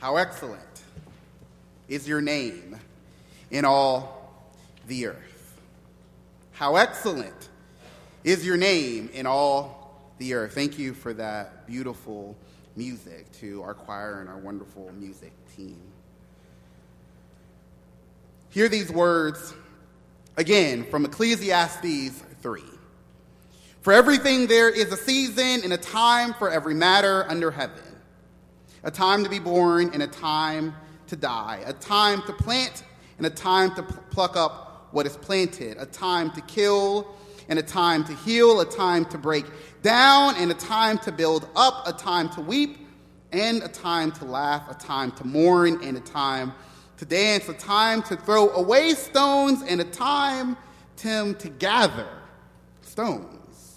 How excellent is your name in all the earth. How excellent is your name in all the earth. Thank you for that beautiful music to our choir and our wonderful music team. Hear these words again from Ecclesiastes 3. For everything there is a season and a time for every matter under heaven. A time to be born and a time to die. A time to plant and a time to pluck up what is planted. A time to kill and a time to heal. A time to break down and a time to build up. A time to weep and a time to laugh. A time to mourn and a time to dance. A time to throw away stones and a time to gather stones.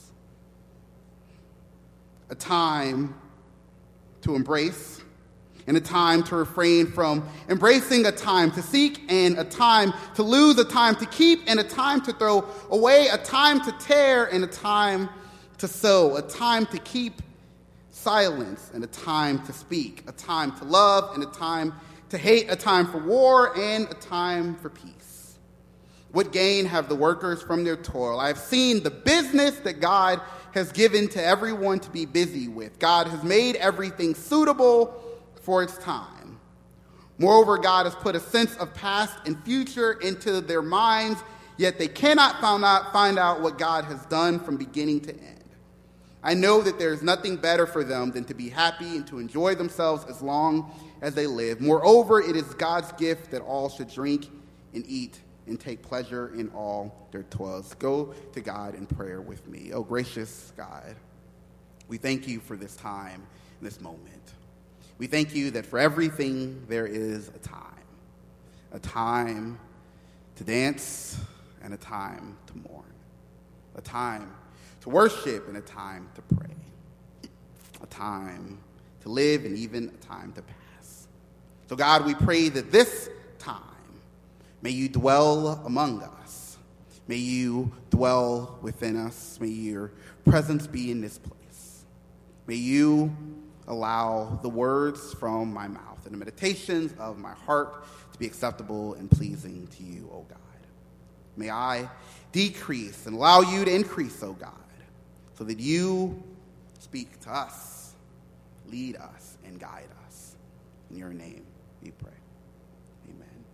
A time to embrace and a time to refrain from embracing, a time to seek and a time to lose, a time to keep and a time to throw away, a time to tear and a time to sow, a time to keep silence and a time to speak, a time to love and a time to hate, a time for war and a time for peace. What gain have the workers from their toil? I have seen the business that God has given to everyone to be busy with. God has made everything suitable for its time. Moreover, God has put a sense of past and future into their minds, yet they cannot find out what God has done from beginning to end. I know that there is nothing better for them than to be happy and to enjoy themselves as long as they live. Moreover, it is God's gift that all should drink and eat and take pleasure in all their toils. Go to God in prayer with me. Oh, gracious God, we thank you for this time, this moment. We thank you that for everything there is a time to dance and a time to mourn, a time to worship and a time to pray, a time to live and even a time to pass. So God, we pray that this time, may you dwell among us. May you dwell within us. May your presence be in this place. May you allow the words from my mouth and the meditations of my heart to be acceptable and pleasing to you, O God. May I decrease and allow you to increase, O God, so that you speak to us, lead us, and guide us. In your name we pray. Amen.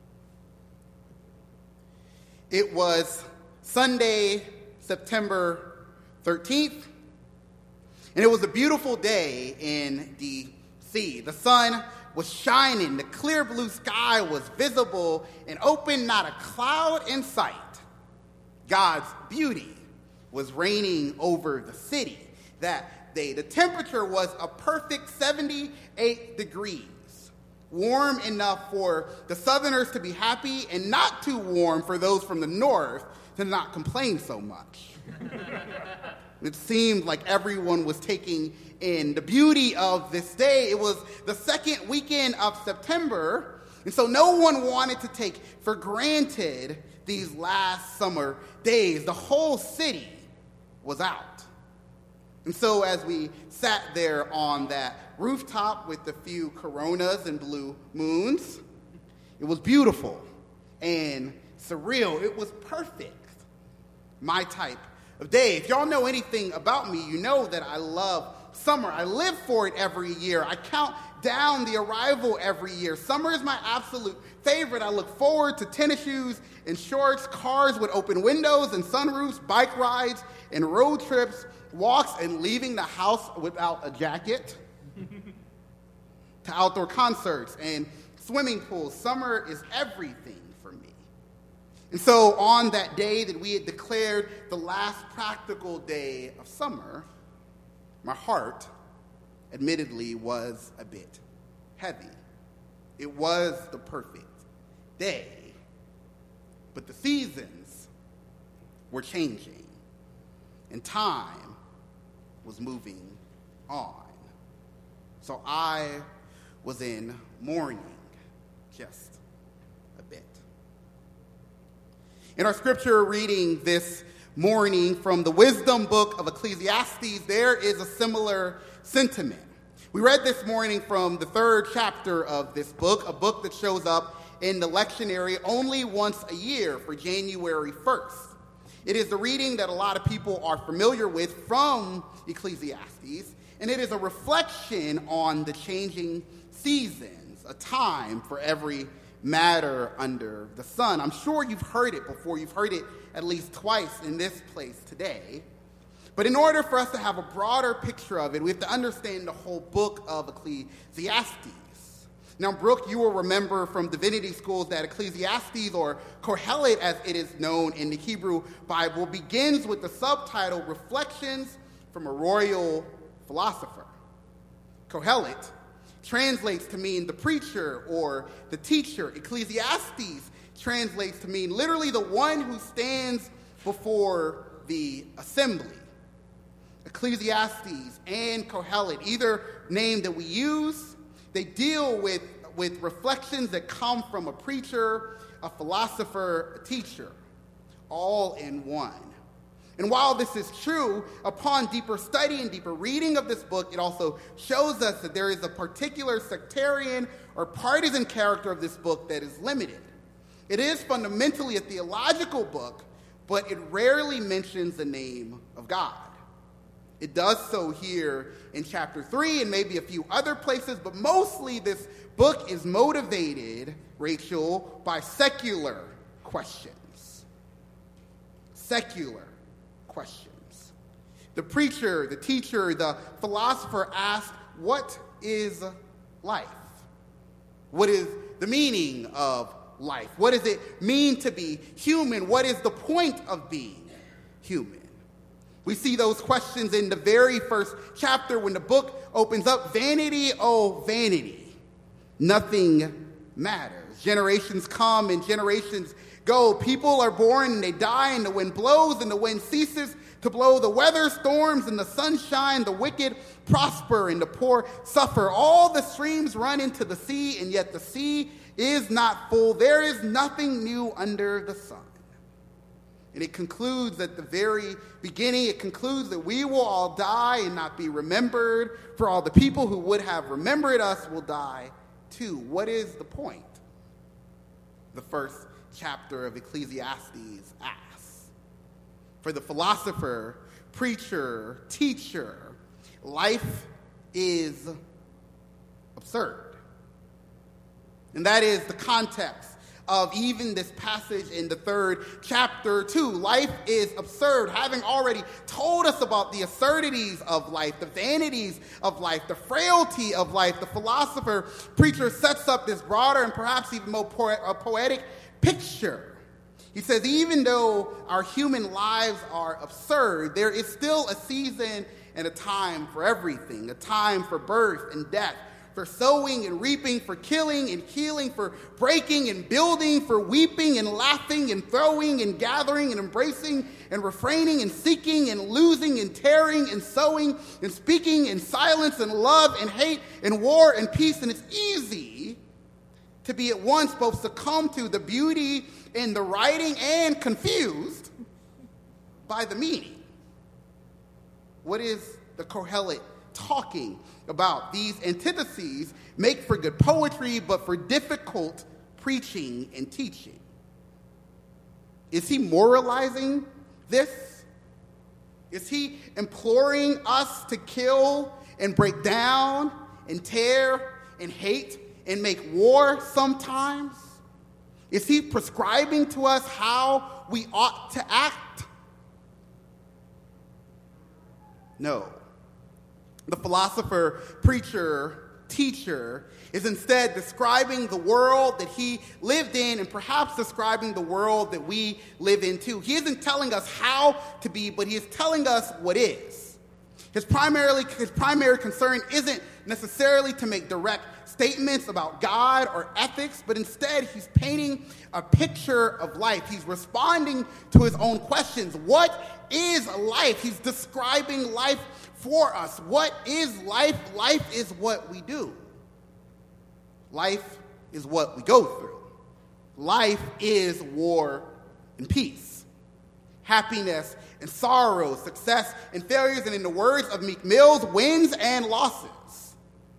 It was Sunday, September 13th, and it was a beautiful day in D.C. The sun was shining, the clear blue sky was visible and open, not a cloud in sight. God's beauty was reigning over the city. That day, the temperature was a perfect 78 degrees. Warm enough for the Southerners to be happy and not too warm for those from the North to not complain so much. It seemed like everyone was taking in the beauty of this day. It was the second weekend of September, and so no one wanted to take for granted these last summer days. The whole city was out. And so as we sat there on that rooftop with a few coronas and blue moons, it was beautiful and surreal. It was perfect. My type of day. If y'all know anything about me, you know that I love summer. I live for it every year. I count down the arrival every year. Summer is my absolute favorite. I look forward to tennis shoes and shorts, cars with open windows and sunroofs, bike rides and road trips, walks and leaving the house without a jacket, to outdoor concerts and swimming pools. Summer is everything for me. And so on that day that we had declared the last practical day of summer, my heart, admittedly, was a bit heavy. It was the perfect day, but the seasons were changing, and time was moving on. So I was in mourning just a bit. In our scripture reading this morning from the wisdom book of Ecclesiastes, there is a similar sentiment. We read this morning from the 3rd chapter of this book, a book that shows up in the lectionary only once a year for January 1st. It is the reading that a lot of people are familiar with from Ecclesiastes, and it is a reflection on the changing seasons, a time for every matter under the sun. I'm sure you've heard it before. You've heard it at least twice in this place today. But in order for us to have a broader picture of it, we have to understand the whole book of Ecclesiastes. Now, Brooke, you will remember from divinity schools that Ecclesiastes, or Kohelet as it is known in the Hebrew Bible, begins with the subtitle Reflections from a Royal Philosopher. Kohelet translates to mean the preacher or the teacher. Ecclesiastes translates to mean literally the one who stands before the assembly. Ecclesiastes and Kohelet, either name that we use, they deal with reflections that come from a preacher, a philosopher, a teacher, all in one. And while this is true, upon deeper study and deeper reading of this book, it also shows us that there is a particular sectarian or partisan character of this book that is limited. It is fundamentally a theological book, but it rarely mentions the name of God. It does so here in chapter 3 and maybe a few other places, but mostly this book is motivated, Rachel, by secular questions. Secular questions. The preacher, the teacher, the philosopher asked, what is life? What is the meaning of life? What does it mean to be human? What is the point of being human? We see those questions in the very first chapter when the book opens up. Vanity, oh vanity. Nothing matters. Generations come and generations go. People are born and they die, and the wind blows and the wind ceases to blow. The weather storms and the sunshine. The wicked prosper and the poor suffer. All the streams run into the sea, and yet the sea is not full. There is nothing new under the sun. And it concludes at the very beginning, it concludes that we will all die and not be remembered. For all the people who would have remembered us will die too. What is the point? The first chapter of Ecclesiastes asks. For the philosopher, preacher, teacher, life is absurd. And that is the context of even this passage in the 3rd chapter too. Life is absurd. Having already told us about the absurdities of life, the vanities of life, the frailty of life, the philosopher, preacher sets up this broader and perhaps even more poetic picture. He says, even though our human lives are absurd, there is still a season and a time for everything, a time for birth and death, for sowing and reaping, for killing and healing, for breaking and building, for weeping and laughing and throwing and gathering and embracing and refraining and seeking and losing and tearing and sowing and speaking and silence and love and hate and war and peace. And it's easy to be at once both succumb to the beauty in the writing and confused by the meaning. What is the Kohelet talking about? These antitheses make for good poetry, but for difficult preaching and teaching. Is he moralizing this? Is he imploring us to kill and break down and tear and hate and make war sometimes? Is he prescribing to us how we ought to act? No. The philosopher, preacher, teacher is instead describing the world that he lived in and perhaps describing the world that we live in too. He isn't telling us how to be, but he is telling us what is. His primary concern isn't necessarily to make direct statements about God or ethics, but instead he's painting a picture of life. He's responding to his own questions. What is life? He's describing life for us. What is life? Life is what we do. Life is what we go through. Life is war and peace, happiness and sorrow, success and failures, and in the words of Meek Mills, wins and losses.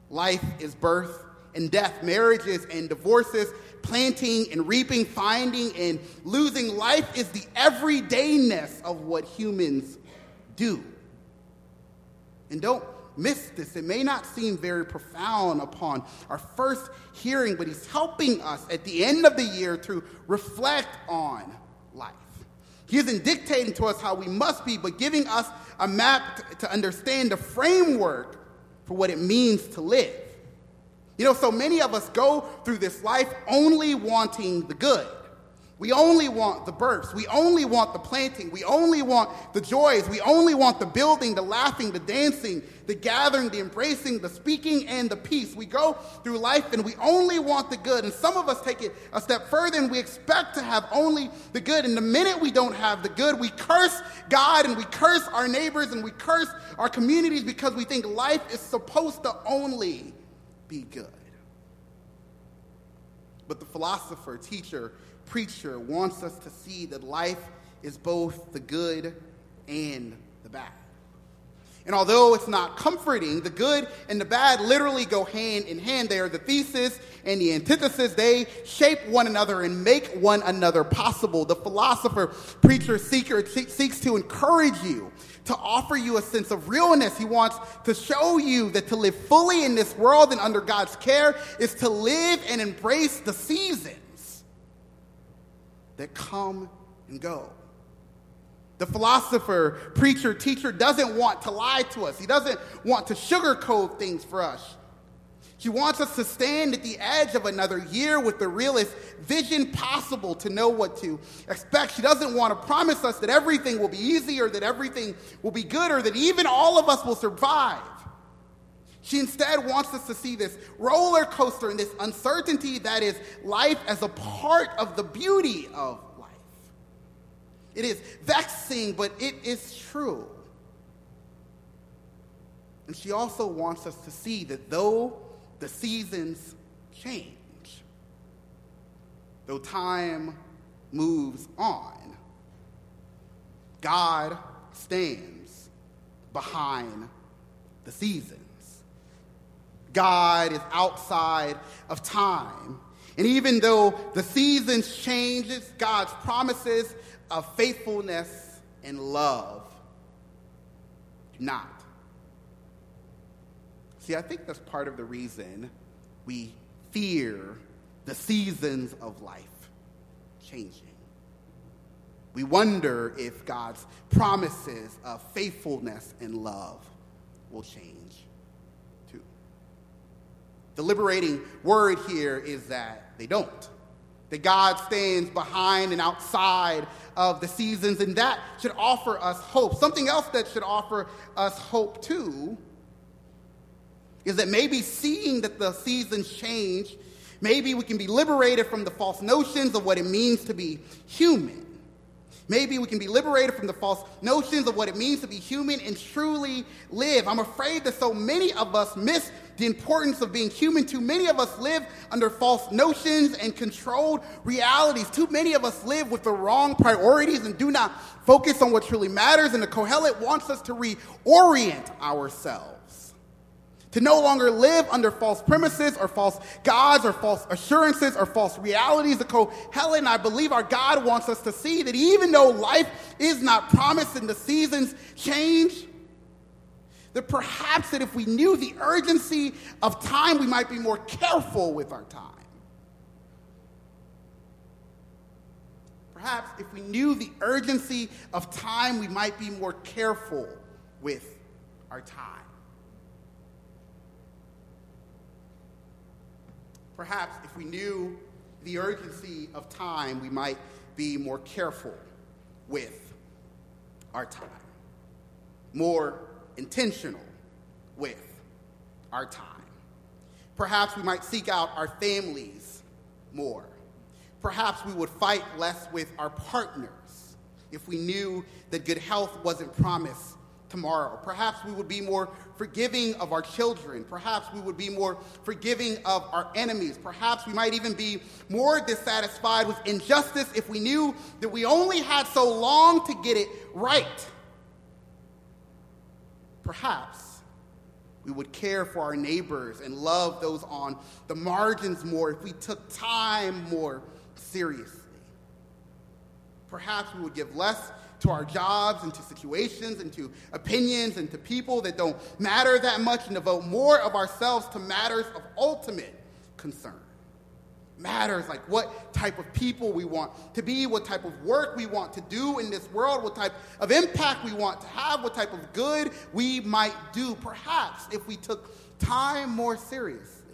Life is birth and death, marriages and divorces, planting and reaping, finding and losing. Life is the everydayness of what humans do. And don't miss this. It may not seem very profound upon our first hearing, but he's helping us at the end of the year to reflect on life. He isn't dictating to us how we must be, but giving us a map to understand the framework for what it means to live. You know, so many of us go through this life only wanting the good. We only want the births. We only want the planting. We only want the joys. We only want the building, the laughing, the dancing, the gathering, the embracing, the speaking, and the peace. We go through life and we only want the good. And some of us take it a step further and we expect to have only the good. And the minute we don't have the good, we curse God and we curse our neighbors and we curse our communities because we think life is supposed to only be good. But the philosopher, teacher, preacher wants us to see that life is both the good and the bad. And although it's not comforting, the good and the bad literally go hand in hand. They are the thesis and the antithesis. They shape one another and make one another possible. The philosopher, preacher, seeker seeks to encourage you, to offer you a sense of realness. He wants to show you that to live fully in this world and under God's care is to live and embrace the seasons that come and go. The philosopher, preacher, teacher doesn't want to lie to us. He doesn't want to sugarcoat things for us. He wants us to stand at the edge of another year with the realest vision possible to know what to expect. She doesn't want to promise us that everything will be easy or that everything will be good or that even all of us will survive. She instead wants us to see this roller coaster and this uncertainty that is life as a part of the beauty of life. It is vexing, but it is true. And she also wants us to see that though the seasons change, though time moves on, God stands behind the seasons. God is outside of time. And even though the seasons changes, God's promises of faithfulness and love do not. See, I think that's part of the reason we fear the seasons of life changing. We wonder if God's promises of faithfulness and love will change too. The liberating word here is that they don't. That God stands behind and outside of the seasons, and that should offer us hope. Something else that should offer us hope too is that maybe seeing that the seasons change, maybe we can be liberated from the false notions of what it means to be human. Maybe we can be liberated from the false notions of what it means to be human and truly live. I'm afraid that so many of us miss the importance of being human. Too many of us live under false notions and controlled realities. Too many of us live with the wrong priorities and do not focus on what truly matters. And the Kohelet wants us to reorient ourselves, to no longer live under false premises or false gods or false assurances or false realities. The Kohelet, and I believe our God wants us to see that even though life is not promised and the seasons change, that perhaps that if we knew the urgency of time, we might be more careful with our time. Perhaps if we knew the urgency of time, we might be more careful with our time. Perhaps if we knew the urgency of time, we might be more careful with our time, more intentional with our time. Perhaps we might seek out our families more. Perhaps we would fight less with our partners if we knew that good health wasn't promised tomorrow. Perhaps we would be more forgiving of our children. Perhaps we would be more forgiving of our enemies. Perhaps we might even be more dissatisfied with injustice if we knew that we only had so long to get it right. Perhaps we would care for our neighbors and love those on the margins more, if we took time more seriously. Perhaps we would give less to our jobs and to situations and to opinions and to people that don't matter that much, and devote more of ourselves to matters of ultimate concern. Matters like what type of people we want to be, what type of work we want to do in this world, what type of impact we want to have, what type of good we might do. Perhaps if we took time more seriously,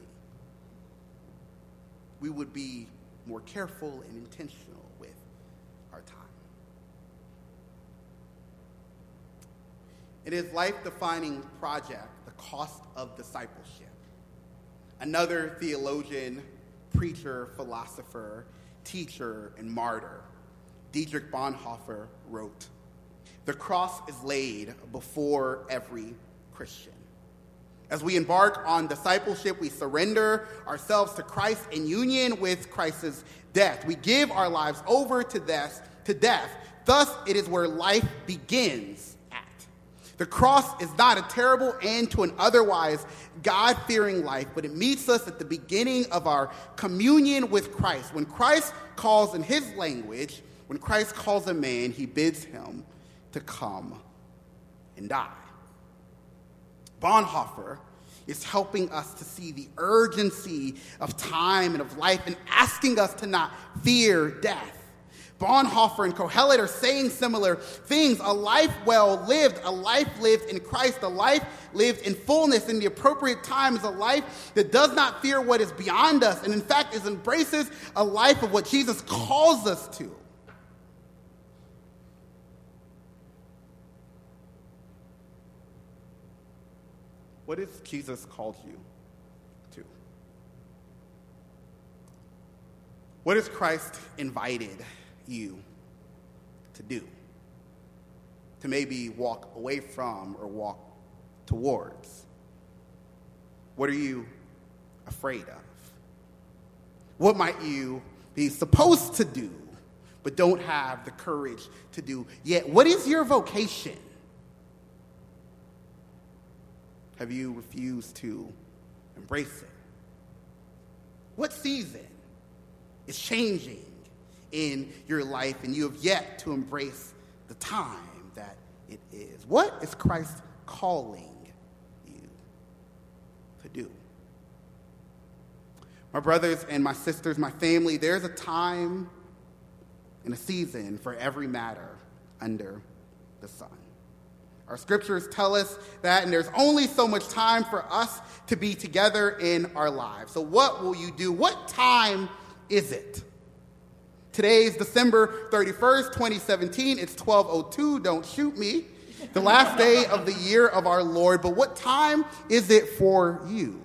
we would be more careful and intentional with our time. In his life-defining project, The Cost of Discipleship, another theologian, preacher, philosopher, teacher, and martyr, Dietrich Bonhoeffer, wrote, "The cross is laid before every Christian. As we embark on discipleship, we surrender ourselves to Christ in union with Christ's death. We give our lives over to death. Thus, it is where life begins at. The cross is not a terrible end to an otherwise God-fearing life, but it meets us at the beginning of our communion with Christ. When Christ calls in his language, when Christ calls a man, he bids him to come and die." Bonhoeffer is helping us to see the urgency of time and of life and asking us to not fear death. Bonhoeffer and Kohelet are saying similar things. A life well lived, a life lived in Christ, a life lived in fullness in the appropriate time is a life that does not fear what is beyond us, and in fact embraces a life of what Jesus calls us to. What has Jesus called you to? What has Christ invited you to do? To maybe walk away from or walk towards? What are you afraid of? What might you be supposed to do but don't have the courage to do yet? What is your vocation? Have you refused to embrace it? What season is changing in your life and you have yet to embrace the time that it is? What is Christ calling you to do? My brothers and my sisters, my family, there's a time and a season for every matter under the sun. Our scriptures tell us that, and there's only so much time for us to be together in our lives. So what will you do? What time is it? Today is December 31st, 2017. It's 12:02. Don't shoot me. The last day of the year of our Lord. But what time is it for you?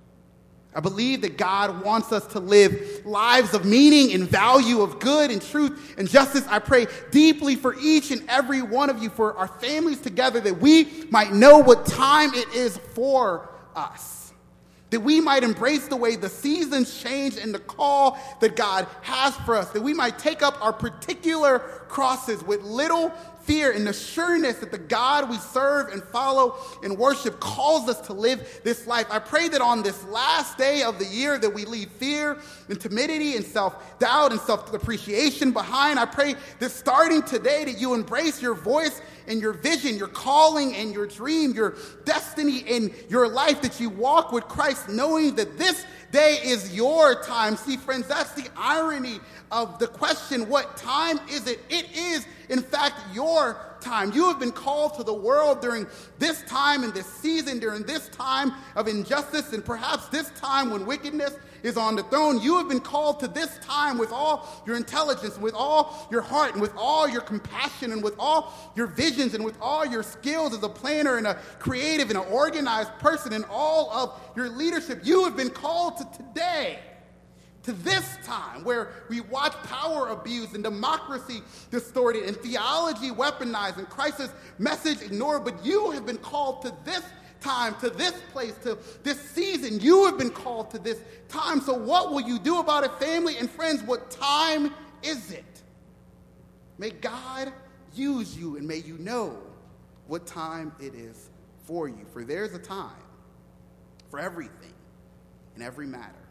I believe that God wants us to live lives of meaning and value, of good and truth and justice. I pray deeply for each and every one of you, for our families together, that we might know what time it is for us. That we might embrace the way the seasons change and the call that God has for us. That we might take up our particular crosses with little fear and the sureness that the God we serve and follow and worship calls us to live this life. I pray that on this last day of the year that we leave fear and timidity and self-doubt and self-depreciation behind. I pray that starting today that you embrace your voice and your vision, your calling and your dream, your destiny in your life, that you walk with Christ knowing that this day is your time. See, friends, that's the irony of the question, what time is it? It is, in fact, your time. You have been called to the world during this time and this season, during this time of injustice, and perhaps this time when wickedness is on the throne. You have been called to this time with all your intelligence, with all your heart, and with all your compassion, and with all your visions, and with all your skills as a planner and a creative and an organized person, and all of your leadership. You have been called to today, to this time where we watch power abused and democracy distorted and theology weaponized and Christ's message ignored. But you have been called to this time, to this place, to this season. You have been called to this time. So what will you do about it, family and friends? What time is it? May God use you, and may you know what time it is for you. For there's a time for everything, in every matter.